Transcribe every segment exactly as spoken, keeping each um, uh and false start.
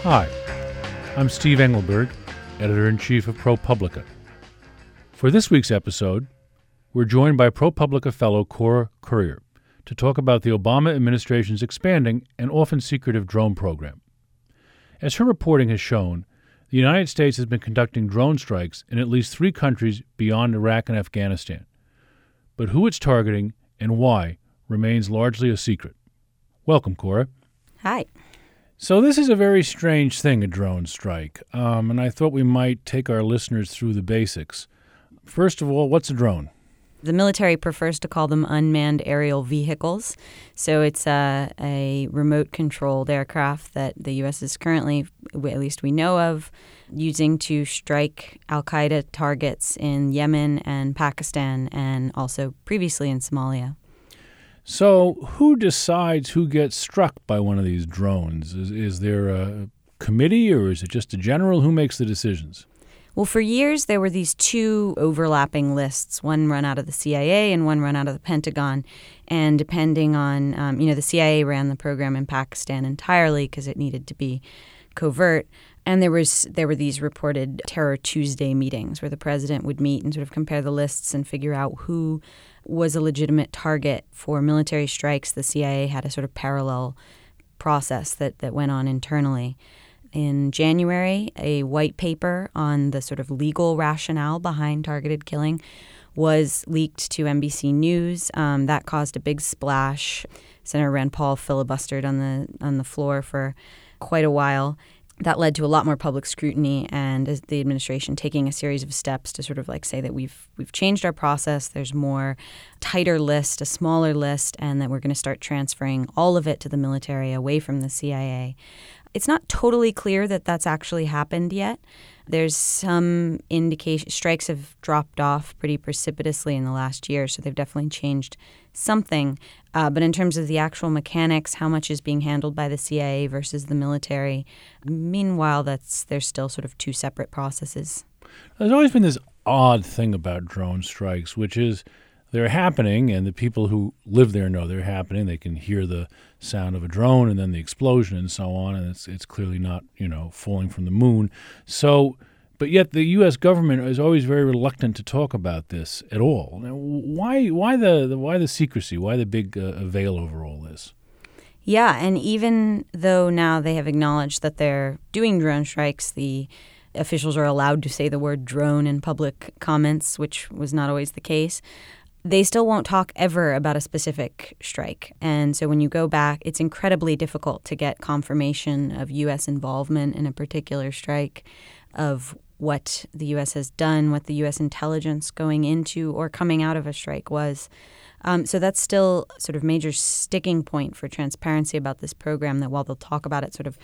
Hi, I'm Steve Engelberg, Editor-in-Chief of ProPublica. For this week's episode, we're joined by ProPublica fellow Cora Currier to talk about the Obama administration's expanding and often secretive drone program. As her reporting has shown, the United States has been conducting drone strikes in at least three countries beyond Iraq and Afghanistan. But who it's targeting and why remains largely a secret. Welcome, Cora. Hi. So this is a very strange thing, a drone strike, um, and I thought we might take our listeners through the basics. First of all, what's a drone? The military prefers to call them unmanned aerial vehicles. So it's a, a remote-controlled aircraft that the U S is currently, at least we know of, using to strike al-Qaeda targets in Yemen and Pakistan and also previously in Somalia. So who decides who gets struck by one of these drones? Is, is there a committee or is it just a general? Who makes the decisions? Well, for years, there were these two overlapping lists, one run out of the C I A and one run out of the Pentagon. And depending on, um, you know, the C I A ran the program in Pakistan entirely because it needed to be covert. And there was there were these reported Terror Tuesday meetings where the president would meet and sort of compare the lists and figure out who was a legitimate target for military strikes. The C I A had a sort of parallel process that, that went on internally. In January, a white paper on the sort of legal rationale behind targeted killing was leaked to N B C News. Um, that caused a big splash. Senator Rand Paul filibustered on the on the floor for quite a while. That led to a lot more public scrutiny and the administration taking a series of steps to sort of like say that we've we've changed our process. There's more tighter list, a smaller list, and that we're going to start transferring all of it to the military away from the C I A. It's not totally clear that that's actually happened yet. There's some indication strikes have dropped off pretty precipitously in the last year, so they've definitely changed something. Uh, but in terms of the actual mechanics, how much is being handled by the C I A versus the military, meanwhile, that's there's still sort of two separate processes. There's always been this odd thing about drone strikes, which is they're happening, and the people who live there know they're happening. They can hear the sound of a drone and then the explosion and so on, and it's it's clearly not, you know, falling from the moon. So, but yet the U S government is always very reluctant to talk about this at all. Now, why why the, the why the secrecy? Why the big uh, veil over all this? Yeah, and even though now they have acknowledged that they're doing drone strikes, the officials are allowed to say the word drone in public comments, which was not always the case. They still won't talk ever about a specific strike. And so when you go back, it's incredibly difficult to get confirmation of U S involvement in a particular strike, of what the U S has done, what the U S intelligence going into or coming out of a strike was. Um, so that's still sort of major sticking point for transparency about this program, that while they'll talk about it sort of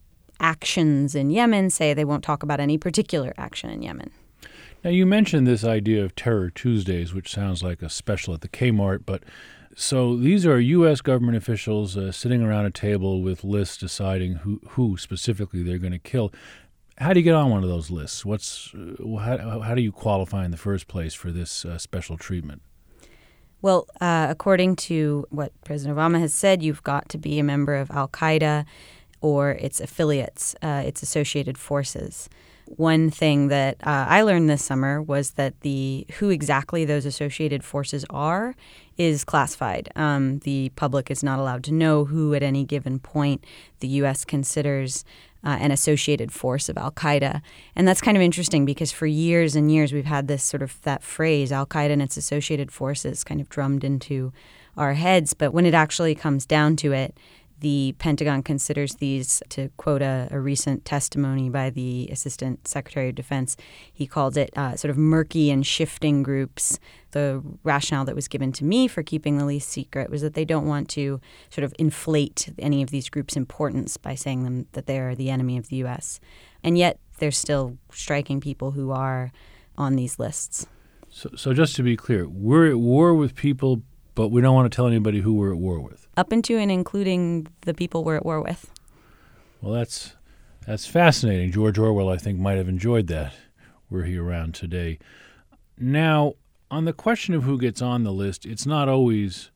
actions in Yemen, say they won't talk about any particular action in Yemen. Now, you mentioned this idea of Terror Tuesdays, which sounds like a special at the Kmart, but so these are U S government officials uh, sitting around a table with lists deciding who, who specifically they're going to kill. How do you get on one of those lists? What's uh, how, how do you qualify in the first place for this uh, special treatment? Well, uh, according to what President Obama has said, you've got to be a member of al-Qaeda or its affiliates, uh, its associated forces. One thing that uh, I learned this summer was that the who exactly those associated forces are is classified. Um, the public is not allowed to know who at any given point the U S considers uh, an associated force of al-Qaeda. And that's kind of interesting because for years and years we've had this sort of that phrase, al-Qaeda and its associated forces, kind of drummed into our heads. But when it actually comes down to it, the Pentagon considers these, to quote a, a recent testimony by the Assistant Secretary of Defense, he called it uh, sort of murky and shifting groups. The rationale that was given to me for keeping the least secret was that they don't want to sort of inflate any of these groups' importance by saying them that they are the enemy of the U S. And yet they're still striking people who are on these lists. So, so just to be clear, we're at war with people, but we don't want to tell anybody who we're at war with. Up into and including the people we're at war with. Well, that's that's fascinating. George Orwell, I think, might have enjoyed that were he around today. Now, on the question of who gets on the list, it's not always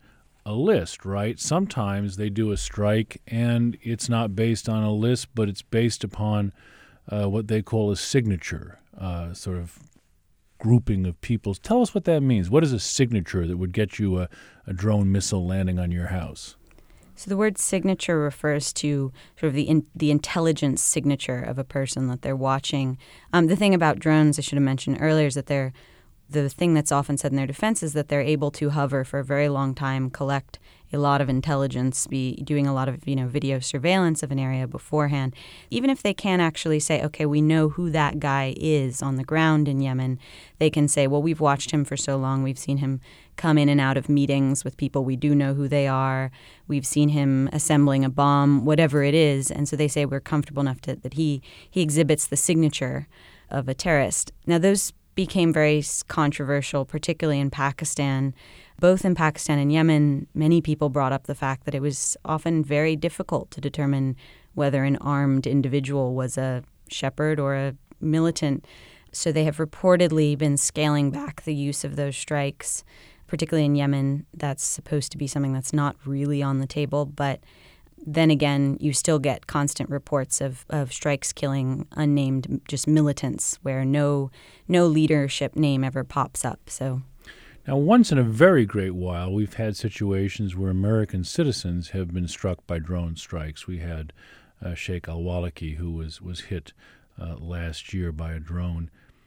a list, right? Sometimes they do a strike, and it's not based on a list, but it's based upon uh, what they call a signature, uh, sort of grouping of peoples. Tell us what that means. What is a signature that would get you a, a drone missile landing on your house? So the word signature refers to sort of the in, the intelligence signature of a person that they're watching. Um, the thing about drones, I should have mentioned earlier, is that they're the thing that's often said in their defense is that they're able to hover for a very long time, collect a lot of intelligence, be doing a lot of, you know, video surveillance of an area beforehand. Even if they can't actually say, okay, we know who that guy is on the ground in Yemen, they can say, well, we've watched him for so long. We've seen him come in and out of meetings with people. We do know who they are. We've seen him assembling a bomb, whatever it is. And so they say we're comfortable enough to, that he, he exhibits the signature of a terrorist. Now, those became very controversial, particularly in Pakistan. Both in Pakistan and Yemen, many people brought up the fact that it was often very difficult to determine whether an armed individual was a shepherd or a militant. So they have reportedly been scaling back the use of those strikes, particularly in Yemen. That's supposed to be something that's not really on the table, but then again, you still get constant reports of, of strikes killing unnamed just militants where no no leadership name ever pops up. So, now, once in a very great while, we've had situations where American citizens have been struck by drone strikes. We had uh, Sheikh al-Walaki, who was, was hit uh, last year by a drone.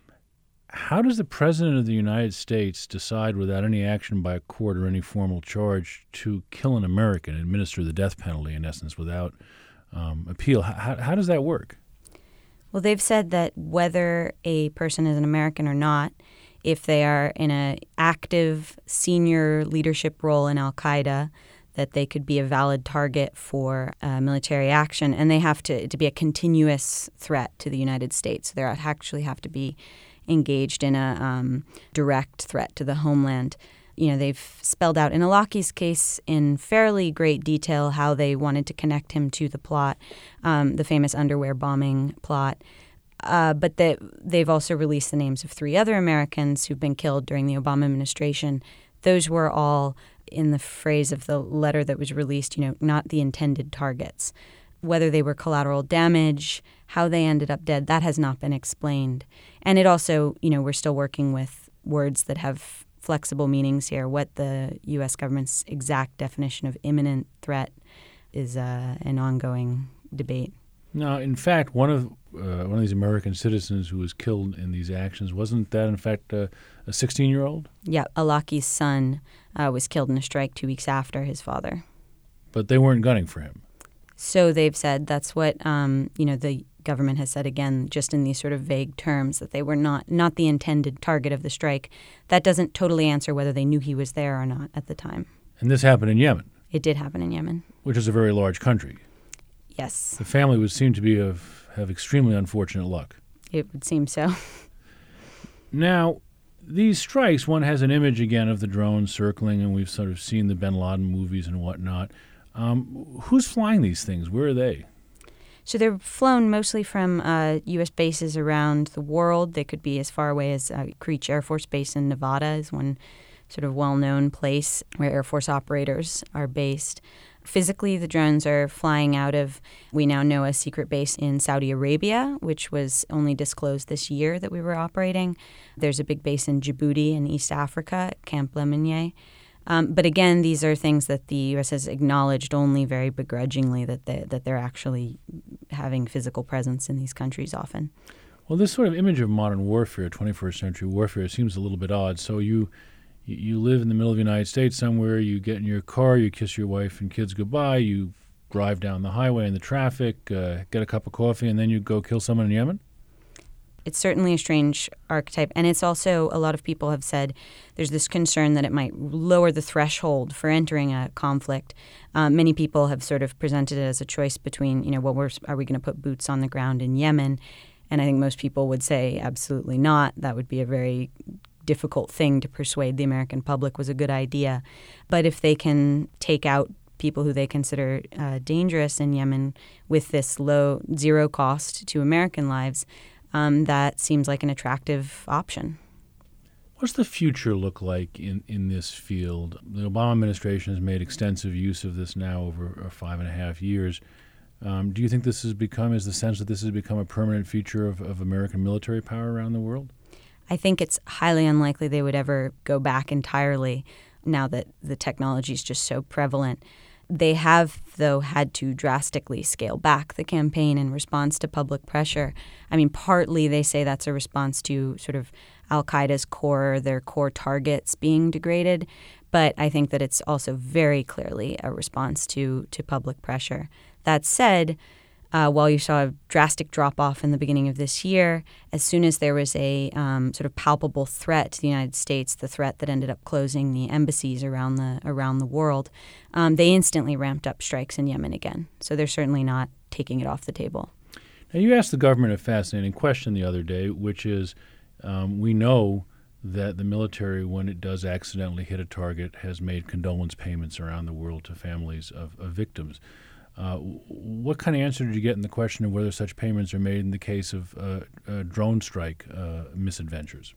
How does the President of the United States decide without any action by a court or any formal charge to kill an American, administer the death penalty, in essence, without um, appeal? How, how does that work? Well, they've said that whether a person is an American or not, if they are in an active senior leadership role in al-Qaeda, that they could be a valid target for uh, military action, and they have to, to be a continuous threat to the United States. They actually have to be engaged in a um, direct threat to the homeland. You know, they've spelled out in al-Awlaki's case in fairly great detail how they wanted to connect him to the plot, um, the famous underwear bombing plot. Uh, but they, they've also released the names of three other Americans who've been killed during the Obama administration. Those were all, in the phrase of the letter that was released, you know, not the intended targets. Whether they were collateral damage, how they ended up dead, that has not been explained. And it also, you know, we're still working with words that have flexible meanings here. What the U S government's exact definition of imminent threat is uh, an ongoing debate. Now, in fact, one of uh, one of these American citizens who was killed in these actions, wasn't that, in fact, uh, a sixteen-year-old? Yeah, al-Awlaki's son uh, was killed in a strike two weeks after his father. But they weren't gunning for him. So they've said that's what, um, you know, the government has said, again, just in these sort of vague terms, that they were not, not the intended target of the strike. That doesn't totally answer whether they knew he was there or not at the time. And this happened in Yemen. It did happen in Yemen. Which is a very large country. Yes. The family would seem to be of have extremely unfortunate luck. It would seem so. Now, these strikes, one has an image again of the drones circling, and we've sort of seen the bin Laden movies and whatnot. Um, who's flying these things? Where are they? So they're flown mostly from uh, U S bases around the world. They could be as far away as uh, Creech Air Force Base in Nevada is one sort of well-known place where Air Force operators are based. Physically, the drones are flying out of, we now know, a secret base in Saudi Arabia, which was only disclosed this year that we were operating. There's a big base in Djibouti in East Africa, Camp Lemonnier. Um, but again, these are things that the U S has acknowledged only very begrudgingly, that, they, that they're actually having physical presence in these countries often. Well, this sort of image of modern warfare, twenty-first century warfare, seems a little bit odd. So you you live in the middle of the United States somewhere, you get in your car, you kiss your wife and kids goodbye, you drive down the highway in the traffic, uh, get a cup of coffee, and then you go kill someone in Yemen? It's certainly a strange archetype. And it's also, a lot of people have said, there's this concern that it might lower the threshold for entering a conflict. Um, many people have sort of presented it as a choice between, you know, well, we're, are we going to put boots on the ground in Yemen? And I think most people would say absolutely not. That would be a very difficult thing to persuade the American public was a good idea. But if they can take out people who they consider uh, dangerous in Yemen with this low, zero cost to American lives, um, that seems like an attractive option. What's the future look like in, in this field? The Obama administration has made extensive use of this now over five and a half years. Um, do you think this has become, is the sense that this has become a permanent feature of, of American military power around the world? I think it's highly unlikely they would ever go back entirely now that the technology is just so prevalent. They have, though, had to drastically scale back the campaign in response to public pressure. I mean, partly they say that's a response to sort of al-Qaeda's core, their core targets being degraded. But I think that it's also very clearly a response to, to public pressure. That said, uh, while you saw a drastic drop-off in the beginning of this year, as soon as there was a um, sort of palpable threat to the United States, the threat that ended up closing the embassies around the around the world, um, they instantly ramped up strikes in Yemen again. So they're certainly not taking it off the table. Now, you asked the government a fascinating question the other day, which is, um, we know that the military, when it does accidentally hit a target, has made condolence payments around the world to families of, of victims. Uh, what kind of answer did you get in the question of whether such payments are made in the case of uh, uh, drone strike uh, misadventures?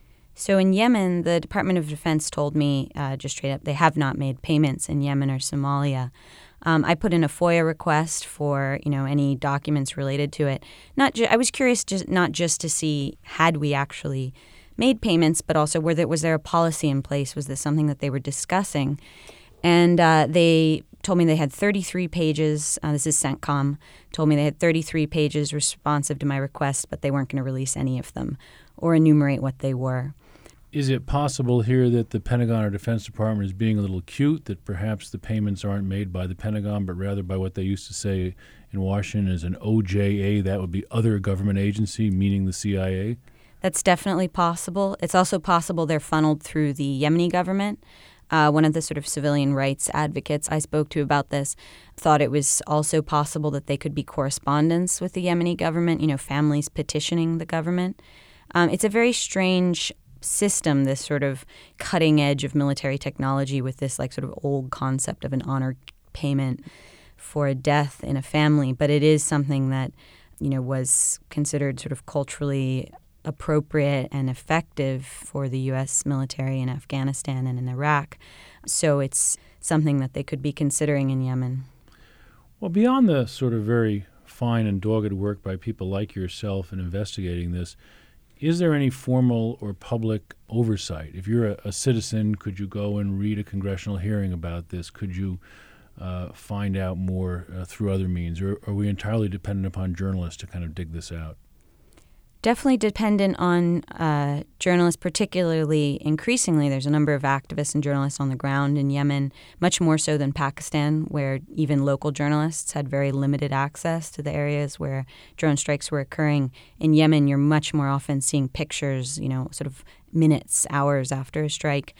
So in Yemen, the Department of Defense told me uh, just straight up they have not made payments in Yemen or Somalia. Um, I put in a FOIA request for you know any documents related to it. Not ju- I was curious, just not just to see had we actually made payments, but also were there, was there a policy in place? Was this something that they were discussing? And uh, they told me they had thirty-three pages. Uh, this is CENTCOM. Told me they had thirty-three pages responsive to my request, but they weren't going to release any of them or enumerate what they were. Is it possible here that the Pentagon or Defense Department is being a little cute, that perhaps the payments aren't made by the Pentagon, but rather by what they used to say in Washington as an O J A, that would be other government agency, meaning the C I A? That's definitely possible. It's also possible they're funneled through the Yemeni government. Uh, one of the sort of civilian rights advocates I spoke to about this thought it was also possible that they could be correspondents with the Yemeni government, you know, families petitioning the government. Um, it's a very strange system, this sort of cutting edge of military technology with this like sort of old concept of an honor payment for a death in a family. But it is something that, you know, was considered sort of culturally appropriate and effective for the U S military in Afghanistan and in Iraq. So it's something that they could be considering in Yemen. Well, beyond the sort of very fine and dogged work by people like yourself in investigating this, is there any formal or public oversight? If you're a, a citizen, could you go and read a congressional hearing about this? Could you uh, find out more uh, through other means? Or are we entirely dependent upon journalists to kind of dig this out? Definitely dependent on uh, journalists, particularly increasingly. There's a number of activists and journalists on the ground in Yemen, much more so than Pakistan, where even local journalists had very limited access to the areas where drone strikes were occurring. In Yemen, you're much more often seeing pictures, you know, sort of minutes, hours after a strike.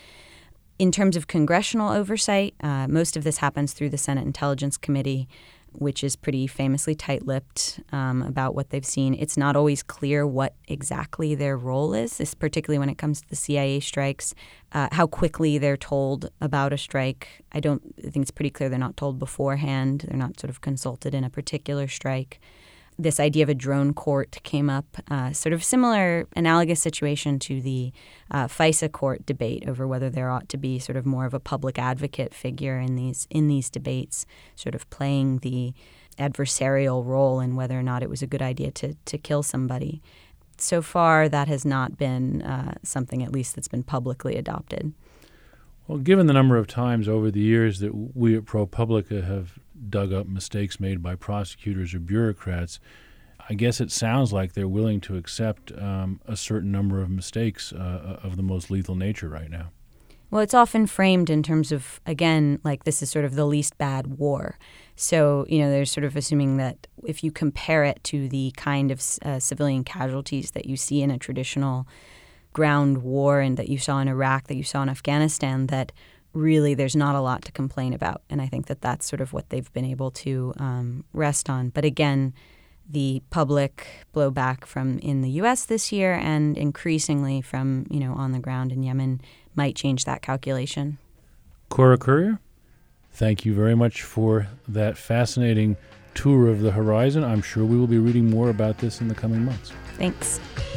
In terms of congressional oversight, uh, most of this happens through the Senate Intelligence Committee, which is pretty famously tight-lipped um, about what they've seen. It's not always clear what exactly their role is, this particularly when it comes to the C I A strikes, uh, how quickly they're told about a strike. I don't I think it's pretty clear they're not told beforehand. They're not sort of consulted in a particular strike. This idea of a drone court came up, uh, sort of similar, analogous situation to the uh, FISA court debate over whether there ought to be sort of more of a public advocate figure in these in these debates, sort of playing the adversarial role in whether or not it was a good idea to to kill somebody. So far, that has not been uh, something, at least, that's been publicly adopted. Well, given the number of times over the years that we at ProPublica have dug up mistakes made by prosecutors or bureaucrats, I guess it sounds like they're willing to accept um, a certain number of mistakes uh, of the most lethal nature right now. Well, it's often framed in terms of, again, like this is sort of the least bad war. So, you know, they're sort of assuming that if you compare it to the kind of uh, civilian casualties that you see in a traditional ground war and that you saw in Iraq, that you saw in Afghanistan, that really there's not a lot to complain about. And I think that that's sort of what they've been able to um, rest on. But again, the public blowback from in the U S this year and increasingly from, you know, on the ground in Yemen might change that calculation. Cora Currier, thank you very much for that fascinating tour of the horizon. I'm sure we will be reading more about this in the coming months. Thanks.